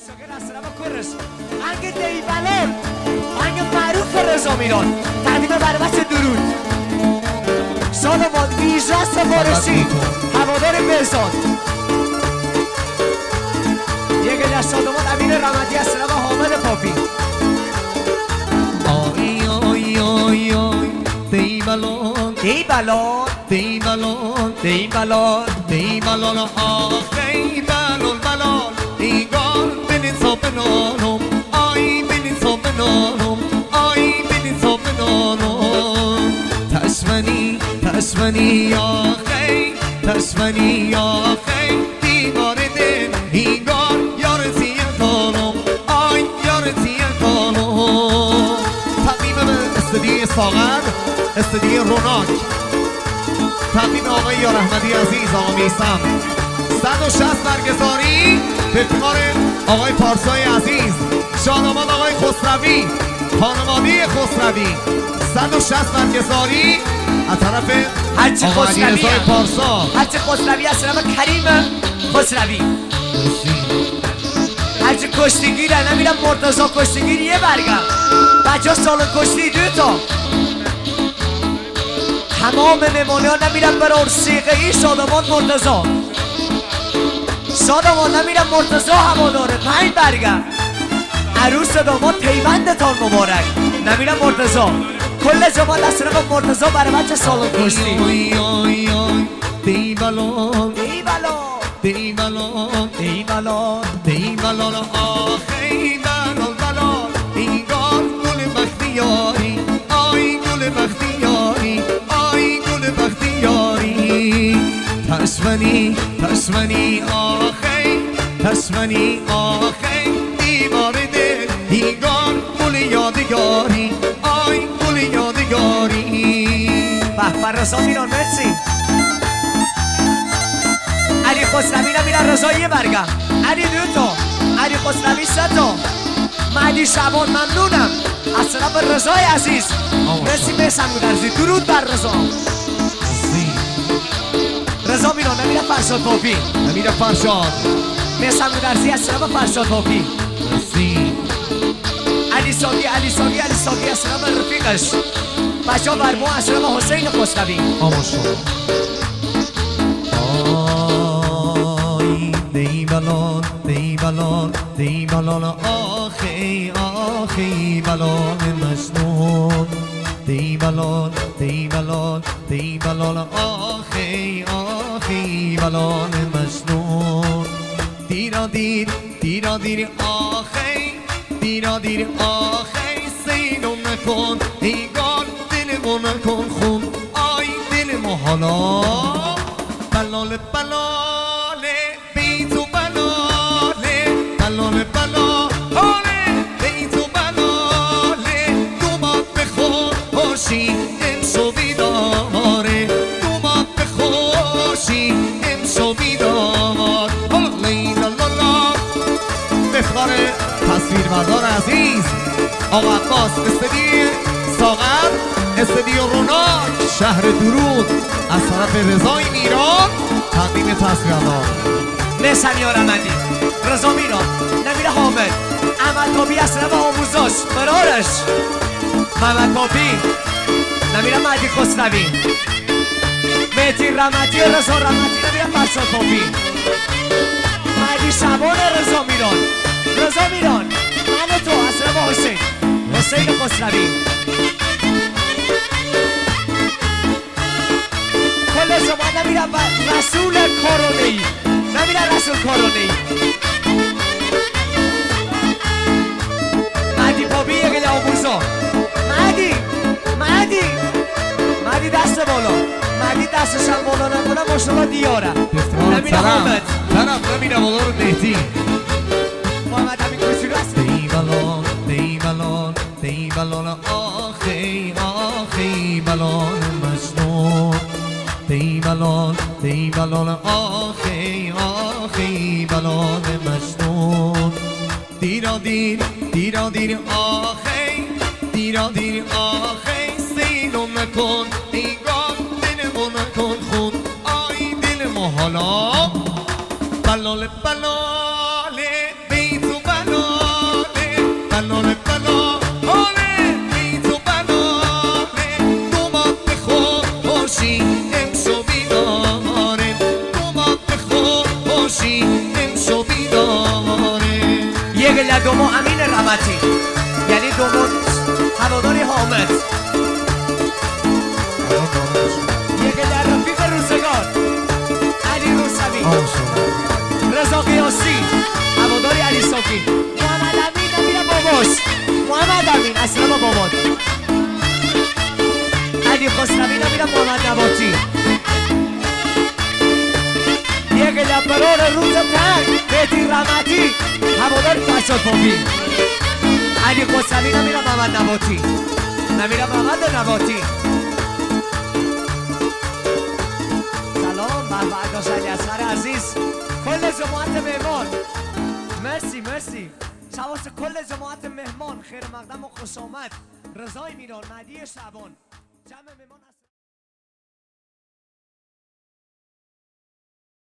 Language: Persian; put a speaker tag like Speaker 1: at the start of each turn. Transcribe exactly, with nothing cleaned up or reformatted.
Speaker 1: شاگر اصلا با کرش انگ دیبلان انگ معروف رضا میران تقدیم برای بچه درود سادمان ویژه سفارشی هوادار بهزاد یک در سادمان امین رمدی اصلا و حامد پاپی
Speaker 2: آی آی آی آی دیبلان
Speaker 1: دیبلان
Speaker 2: دیبلان
Speaker 1: دیبلان
Speaker 2: دیبلان آخی بلال بلال ایگار بلی صابنانم آی بلی صابنانم آی بلی صابنانم تشمنی تشمنی آخی تشمنی آخی دیوار دل ایگار یار زیر خانم آی یار زیر خانم تقدیم به استدیوی ساغر استدیوی روناک تقدیم آقای یار احمدی عزیز آقا میثم صد و شصت برگزاری به افتخار آقای پارسای عزیز شادآباد آقای خسروی خانواده خسروی صد و شصت برگزاری از طرف
Speaker 1: هرچی
Speaker 2: آقا علیرضا پارسا
Speaker 1: هرچی خسروی اصلا با کریم خسروی هرچی کشتیگیر نمیرم مرتضی کشتیگیر یه برگم بچه ها سالن کشتی دو تا تمام مهمانی ها نمیرم برای سیغه ای شادمان مرتضی شادمان نمیرم مرتضی هواداره پنج برگم عروس داماد پیوندتان مبارک نمیرم مرتضی کل جماعت اصلا با مرتضی برای بچه سالن کشتی
Speaker 2: آی آی آی دیبلان
Speaker 1: دیبلان
Speaker 2: دیبلان
Speaker 1: دیبلان
Speaker 2: دیبلان آخی بلال بلال اینگار گل بختیاری آی گل بختیاری آی گل بختیاری تشمنی تشمنی آخی تشمنی آخی دیوار دل اینگار گل یادگاری آی گل یادگاری
Speaker 1: به بر رضا میران مرسی علی خسروی نمیرن رضا یه برگم علی دو تا علی خسروی سه تا مهدی شبان ممنونم از طرف رضای عزیز مرسی میسم گودرزی درود بر رضا رضا میران نمیرن فرشاد پاپی
Speaker 2: نمیرن فرشاد
Speaker 1: میسم گودرزی از طرف فرشاد پاپی علی ساقی علی ساقی علی ساقی از طرف رفیقش بچه ها برمو از طرف حسین خسروی
Speaker 2: آی دیبلان دیبلان دیبلان آخی آخی بلان مجنون دیبلان دیبلان دیبلان آخی آخی بلان مجنون دیرا دیر دیرا دیر آخی دیرا دیر آخی سینو نکن ایگار دلمو نکن خون آی دلمو حالا بلال بلاله بیتو بلاله بلال بلاله بیتو بلاله دومات بخور باشی امشو بیداره دومات بخوشی امشو بیدار لیلا لالا بخبار تصویربردار عزیز آقا عباس استدیو ساغر استدیو روناک شهر درود از طرف رضای میران تقدیم تصویربردار
Speaker 1: میسم یار احمدی رضا میران نمیره حامد احمد پاپی از طرف آموزاش برارش محمد پاپی نمیره مهدی خسروی مهدی رمدی رضا رمدی نمیره فرشاد پاپی مهدی شبان رضا میران رضا میران من تو از طرف حسین حسین خسروی کل شما نمیرم رسول کارونه‌ای نمیرم رسول کارونه‌ای مهدی پاپی یک گل آموزا مهدی مهدی مهدی دست بالا مهدی دستش هم بالا نکنه ماشاءالله دیاره نمیره حامد
Speaker 2: طرف نمیره بالا رو مهدی
Speaker 1: محمد همین کشی راست
Speaker 2: دیبلان دیبلان دیبلان آخی آخی بلان مجنون دیبلان دیبلان آخی آخی بلان مجنون دیرا دیر دیرا دیر آخی دیرا دیر آخی سینو نکن ایگار دلمو نکن خون آی دلمو حالا بلال بلاله بیتو بلاله
Speaker 1: دومو امین رمتی، یعنی دومو هواداری حامد. یکی در رفیق روزگار علی روسوی، رضا قیاسی هواداری علی ساکی، محمد امین نمیره باباش، محمد امین اصلا با بابات، علی خسروی نمیره محمد نباتی. یک لبرار روز تنگ بهتی رحمتی هوادار فرشاد بابی، علی خسروی نمیره محمد نباتی، نمیره محمد نباتی. سلام به برداشت علی اصغر عزیز، کل جماعت مهمان، مرسی مرسی. شواس کل جماعت مهمان، خیر مقدم و خوش آمد. رضای میران، مهدی شعبان، جمع مهمان.